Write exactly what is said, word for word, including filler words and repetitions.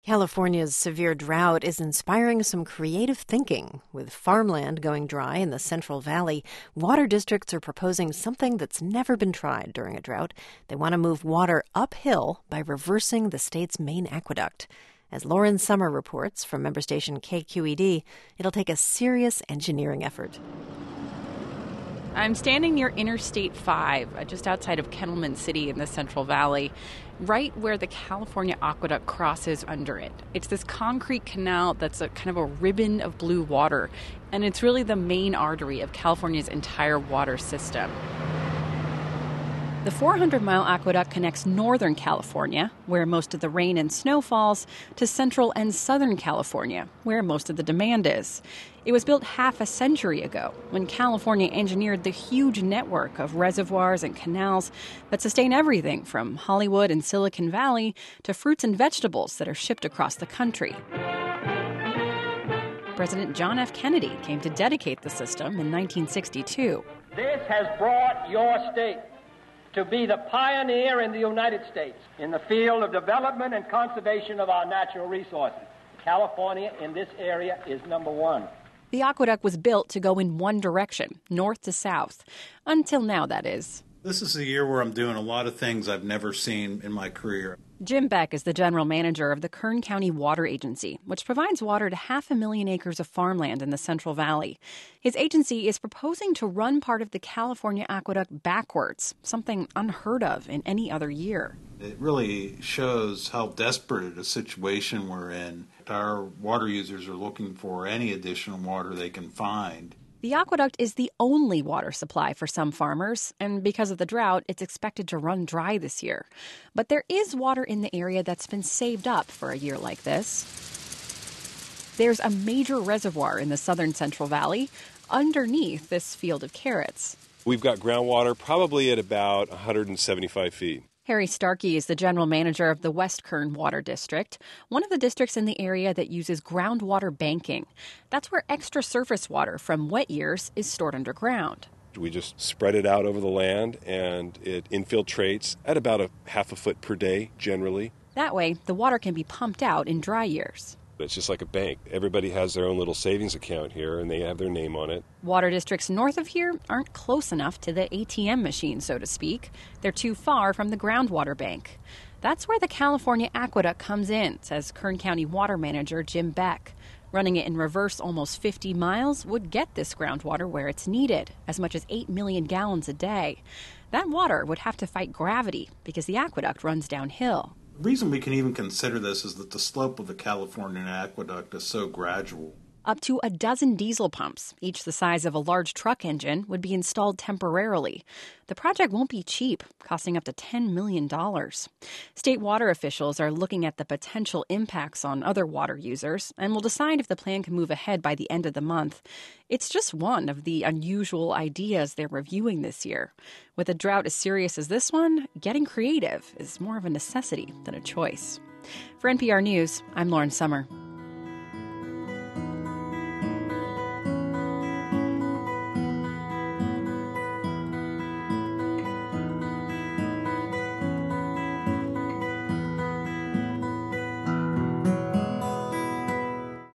California's severe drought is inspiring some creative thinking. With farmland going dry in the Central Valley, water districts are proposing something that's never been tried during a drought. They want to move water uphill by reversing the state's main aqueduct. As Lauren Sommer reports from member station K Q E D, it'll take a serious engineering effort. I'm standing near Interstate five, just outside of Kettleman City in the Central Valley, right where the California Aqueduct crosses under it. It's this concrete canal that's a kind of a ribbon of blue water, and it's really the main artery of California's entire water system. The four hundred mile aqueduct connects northern California, where most of the rain and snow falls, to central and southern California, where most of the demand is. It was built half a century ago, when California engineered the huge network of reservoirs and canals that sustain everything from Hollywood and Silicon Valley to fruits and vegetables that are shipped across the country. President John F. Kennedy came to dedicate the system in nineteen sixty-two. This has brought your state to be the pioneer in the United States in the field of development and conservation of our natural resources. California in this area is number one. The aqueduct was built to go in one direction, north to south. Until now, that is. This is a year where I'm doing a lot of things I've never seen in my career. Jim Beck is the general manager of the Kern County Water Agency, which provides water to half a million acres of farmland in the Central Valley. His agency is proposing to run part of the California aqueduct backwards, something unheard of in any other year. It really shows how desperate a situation we're in. Our water users are looking for any additional water they can find. The aqueduct is the only water supply for some farmers, and because of the drought, it's expected to run dry this year. But there is water in the area that's been saved up for a year like this. There's a major reservoir in the southern Central Valley underneath this field of carrots. We've got groundwater probably at about one hundred seventy-five feet. Harry Starkey is the general manager of the West Kern Water District, one of the districts in the area that uses groundwater banking. That's where extra surface water from wet years is stored underground. We just spread it out over the land, and it infiltrates at about a half a foot per day, generally. That way, the water can be pumped out in dry years. It's just like a bank. Everybody has their own little savings account here, and they have their name on it. Water districts north of here aren't close enough to the A T M machine, so to speak. They're too far from the groundwater bank. That's where the California Aqueduct comes in, says Kern County Water Manager Jim Beck. Running it in reverse almost fifty miles would get this groundwater where it's needed, as much as eight million gallons a day. That water would have to fight gravity because the aqueduct runs downhill. The reason we can even consider this is that the slope of the California aqueduct is so gradual. Up to a dozen diesel pumps, each the size of a large truck engine, would be installed temporarily. The project won't be cheap, costing up to ten million dollars. State water officials are looking at the potential impacts on other water users and will decide if the plan can move ahead by the end of the month. It's just one of the unusual ideas they're reviewing this year. With a drought as serious as this one, getting creative is more of a necessity than a choice. For N P R News, I'm Lauren Sommer.